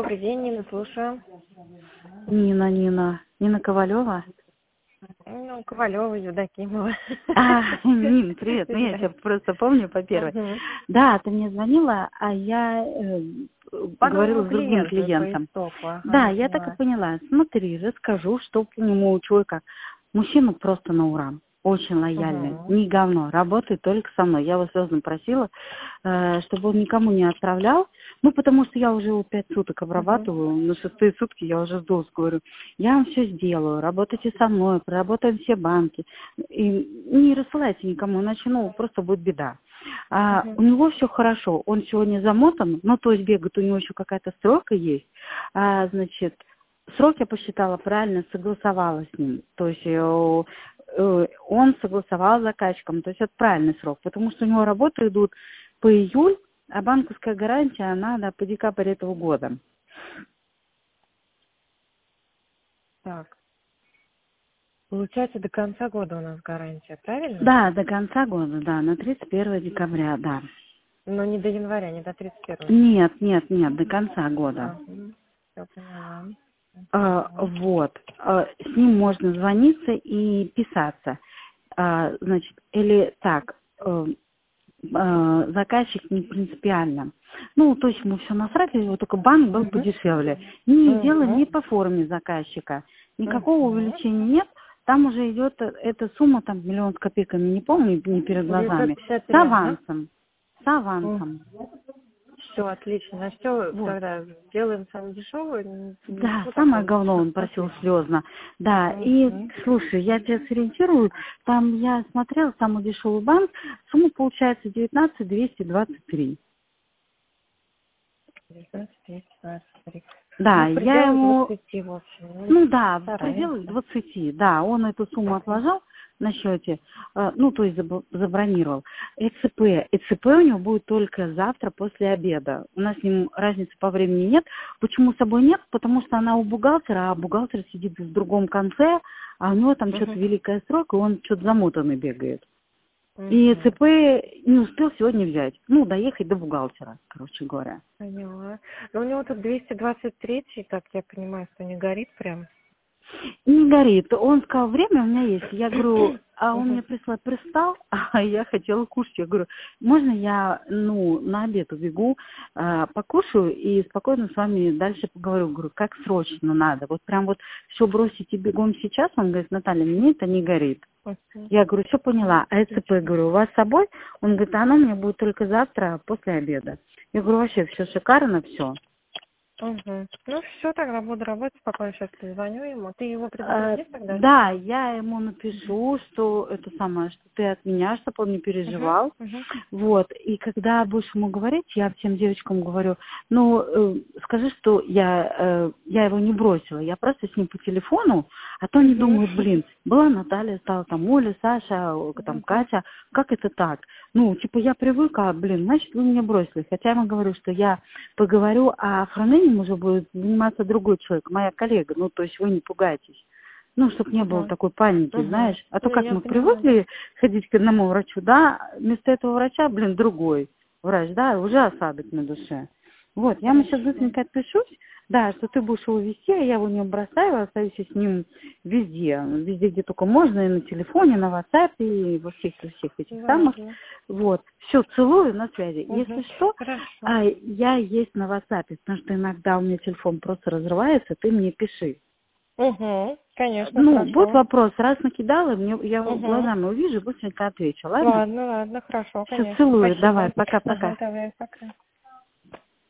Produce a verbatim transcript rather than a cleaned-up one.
Добрый день, Нина, слушаю. Нина, Нина. Нина Ковалева? Ну, Ковалева, Евдокимова. А, Нина, привет. Ну, я тебя просто помню по первой. Мгм. Да, ты мне звонила, а я э, По говорила новому с другим клиенту, по клиентом. истоку. Ага, Да, я я так и поняла. поняла. Смотри, расскажу, что к нему человека. Мужчина просто на ура. Очень лояльный. Угу. Не говно. Работает только со мной. Я его слезно просила, э, чтобы он никому не отправлял. Ну, потому что я уже его пять суток Угу. обрабатываю. На шестые сутки я уже сдулась, говорю. Я вам все сделаю. Работайте со мной. Проработаем все банки. И не рассылайте никому, иначе, ну, просто будет беда. А, Угу. у него все хорошо. Он сегодня замотан. Ну, то есть бегает, у него еще какая-то срока есть. А, значит, срок я посчитала правильно, согласовала с ним. То есть э, э, он согласовал с заказчиком. То есть это правильный срок, потому что у него работы идут по июль, а банковская гарантия, она да, по декабрь этого года. Так, получается, до конца года у нас гарантия, правильно? Да, до конца года, да, на тридцать первое декабря, да. Но не до января, не до тридцать первого. Нет, нет, нет, до конца года. Ага, все поняла. А, Мгм. вот. А, с ним можно звониться и писаться. А, значит, или так, э, э, заказчик не принципиально. Ну, то есть ему все насрать, его только банк был Мгм. подешевле. Ни дело Мгм. не по форме заказчика. Никакого Мгм. увеличения нет. Там уже идет э, эта сумма, там миллион с копейками, не помню, не перед девятьсот глазами. пятьдесят С три, ага. авансом. С авансом. Все, отлично. На все Вот. тогда делаем самое дешевое. Да, Ну, самое такое. говно он просил Отлично. слезно. Да, и Мгм. слушай, я тебя сориентирую, там я смотрела самый дешевый банк, сумма получается девятнадцать двести двадцать три. девятнадцать, двести двадцать три. Да, Ну, в я пределах ему, двадцати, в общем. Ну, ну да, в пределах стараемся. двадцати, да, он эту сумму Мгм. отложил на счете, э, ну, то есть заб- забронировал. ЭЦП, ЭЦП у него будет только завтра после обеда. У нас с ним разницы по времени нет. Почему с собой нет? Потому что она у бухгалтера, а бухгалтер сидит в другом конце, а у него там что-то Мгм. великая срок, и он что-то замотанный бегает. И Мгм. ЦП не успел сегодня взять. Ну, доехать до бухгалтера, короче говоря. Поняла. Но у него тут двести двадцать три, так я понимаю, что не горит прям. Не горит. Он сказал, время у меня есть. Я говорю, а он Мгм. мне прислал, пристал, а я хотела кушать. Я говорю, можно я, ну, на обед убегу, а, покушаю и спокойно с вами дальше поговорю. Говорю, как срочно надо. Вот прям вот все бросить и бегом сейчас. Он говорит, Наталья, мне это не горит. Мгм. Я говорю, все поняла. А ЭЦП, Отлично. говорю, у вас с собой? Он говорит, а оно у меня будет только завтра после обеда. Я говорю, вообще все шикарно, все. Мгм. Ну все, тогда буду работать, спокойно сейчас позвоню ему. Ты его Э, предупредишь тогда? Да, я ему напишу, что это самое, что ты от меня, чтобы он не Угу. переживал. Угу. Вот. И когда будешь ему говорить, я всем девочкам говорю, ну, э, скажи, что я, э, я его не бросила, я просто с ним по телефону, а то они Угу. думают, блин, была Наталья, стала там Оля, Саша, о, там Угу. Катя, как это так? Ну, типа, я привыкла, блин, значит, вы меня бросили. Хотя я ему говорю, что я поговорю, а фронтендом уже будет заниматься другой человек, моя коллега, ну, то есть вы не пугайтесь. Ну, чтобы не было Угу. такой паники, Угу. знаешь. А то Не, как я мы поняла, да. привыкли ходить к одному врачу, да, вместо этого врача, блин, другой врач, да, уже осадок на душе. Вот, я ему сейчас Хорошо. быстренько отпишусь, да, что ты будешь его вести, а я его не бросаю, остаюсь с ним везде, везде, где только можно, и на телефоне, на WhatsApp, и во всех, во всех этих самых. Ладно. Вот, все, целую, на связи. Угу. Если что, Хорошо. а, я есть на WhatsApp, потому что иногда у меня телефон просто разрывается, ты мне пиши. Угу. Конечно, Ну, будет хорошо. вопрос, раз накидала, мне, я его Угу. глазами увижу, быстренько отвечу, ладно? Ладно, ладно, хорошо, Все, конечно. целую, давай, Спасибо. пока-пока. Ага, давай, пока.